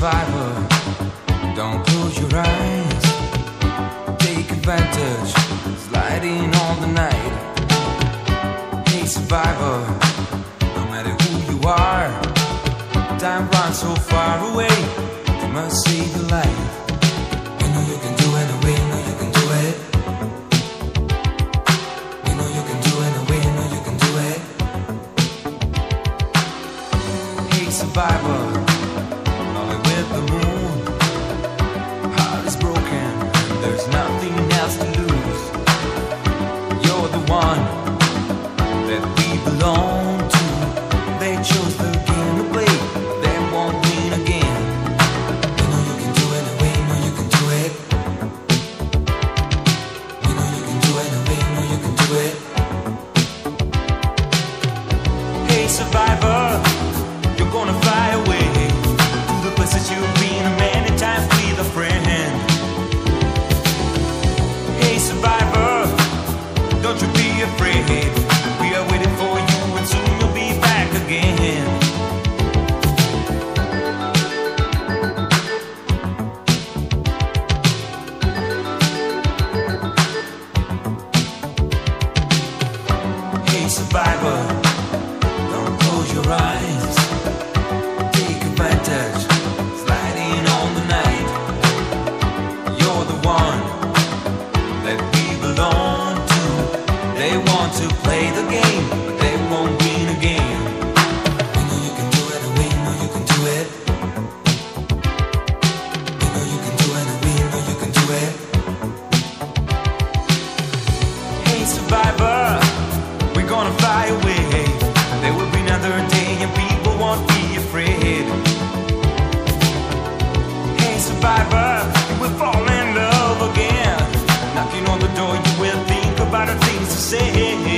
survivor, don't close your eyes. Take advantage, sliding on the night. Hey survivor, no matter who you are, time runs so far away. You must save your life. You know you can do it, you know you can do it. You know you can do it, you know you can do it. Hey survivor, lonely with the moon. Heart is broken, there's nothing else to lose. You're the one that we belong to. They chose the game to play, they won't win again. You know you can do it, you know you can do it. You know you can do it, you know you can do it. Hey survivor, you're gonna fly away to the places you've been many times with a friend. Hey survivor, don't you be afraid. We are waiting for you and soon you'll be back again. Hey survivor, don't close your eyes. Take advantage, sliding on the night. You're the one that we belong to. They want to play the game, but they won't win again. You know you can do it, we know you can do it. You know you can do it, we know you can do it. Hey survivor, we're gonna fly away. There will be another day and people won't be afraid. Hey survivor, you will fall in love again. Knocking on the door, you will think about the things to say.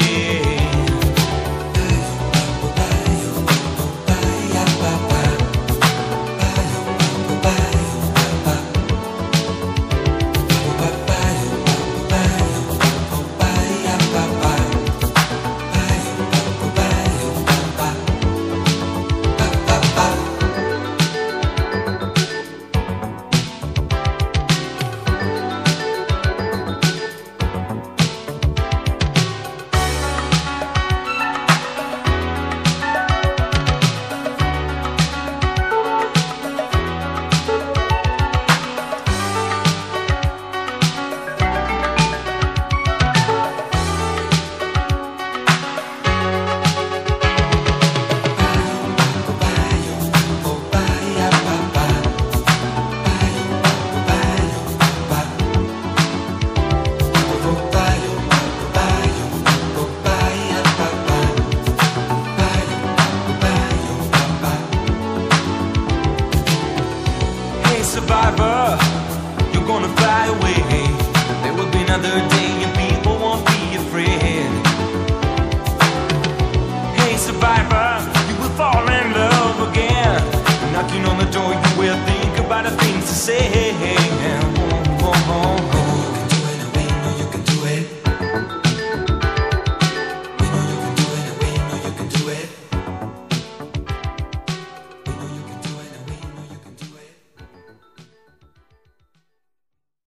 Survivor, you're gonna fly away. There will be another day and people won't be afraid. Hey survivor, you will fall in love again. Knocking on the door, you will think about the things to say.